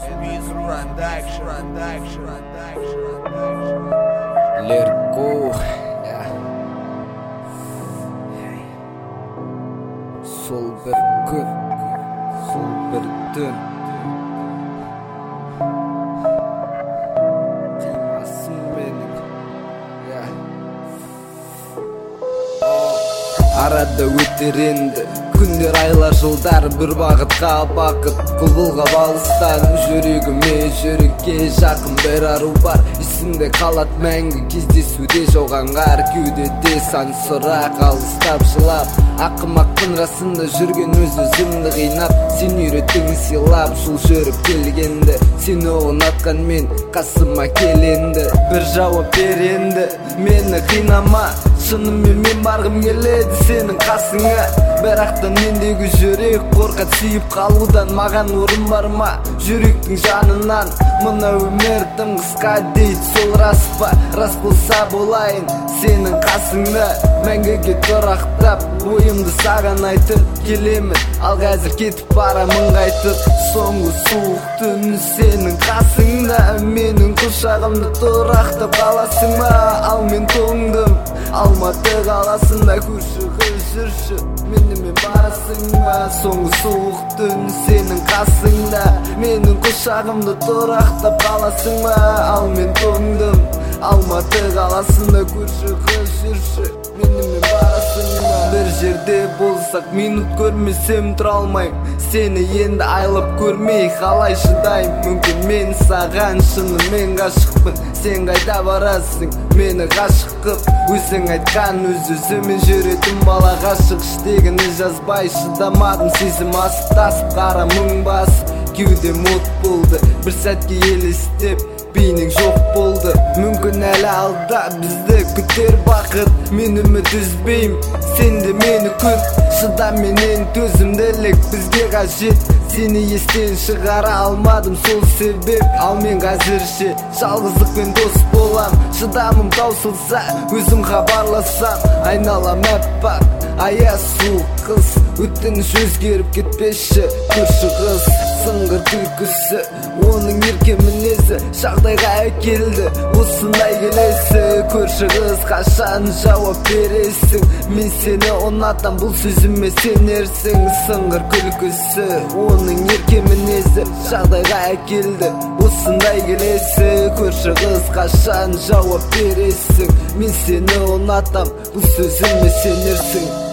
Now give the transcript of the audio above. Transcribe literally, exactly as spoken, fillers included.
Лерко, сол бір күн, сол бір түн қимасын менің. Арада өтер енді күндер, айлар, жылдар, бір бағытқа бақыт құбылға балыстан. Жүрегіме жүрекке жақын бір ару бар, есімде қалат мәңгі кездесуде жауған қар. Кеудеде сан сұрақ алыстап жылап, ақымақпын расында жүрген өз өзімді қинап. Сен үйреттің сыйлап жыл жүріп келгенді, сені ұнатқан мен қасыма келенді. Бір жауап бер енді, мені қинама, шынымен мен барғым келеді сенің қасыңа. Бірақтан мендегі жүрек қорқат сүйіп қалудан, маған орын бар ма жүректің жанынан? Мына өмір тым қысқа дейді, сол рас па? Рас болса болайын сенің қасыңда, мәңгіге тұрақтап ойымды саған айтып келемін. Ал қазір кетіп барамын қайтып, соңғы суық түн сенің қасыңда. Менің құшағымды тұрақтап қаласың ба? Ал мен тоңдым Алматы қаласында, көрші қыз жүрші, менімен барасың ба? Соңғы суық түн сенің қасыңда, менің құшағымды тұрақтап қаласың ба? Ал мен тоңдым Алматы қаласында, көрші қыз жүрші, менімен барасың ба? Бір жерде болсақ минут көрмесем тұра алмайым, сені енді айлап көрмей қалай шыдайым? Мүмкін мен саған шынымен ғашықпын, сен қайда барасың мені ғашық қып? Өзің айтқан өз-өзімен жүретін бала ғашық, іштегіні жазбай шыдамадым, сезім асып тасып қара мұң басып, кеудем от болды. Бір сәтке елестеп бейнең жоқ болды. Мүмкін әлі алда бізді күтер бақыт, мен үміт үзбейм, сен де мені күт. Шыдаменен төзімділік бізге қажет, сені естен шығара алмадым, сол себеп. Ал мен қазірше жалғыздықпен дос болам, шыдамым таусылса өзім хабарласам. Айналам әппақ, аяз суық қыз, өтініш өзгеріп кетпеші, көрші қыз. Сыңғыр күлкісі, оның ерке мінезі жағдайға әкелді осындай келесі. Көрші қыз, қашан жауап бересің? Мен сені ұнатам, бұл сөзіме сенерсің? Сыңғыр күлкісі, оның ерке мінезі жағдайға әкелді осындай келесі. Көрші қыз, қашан жауап бересің? Мен сені ұнатам, бұл сөзіме сенерсің?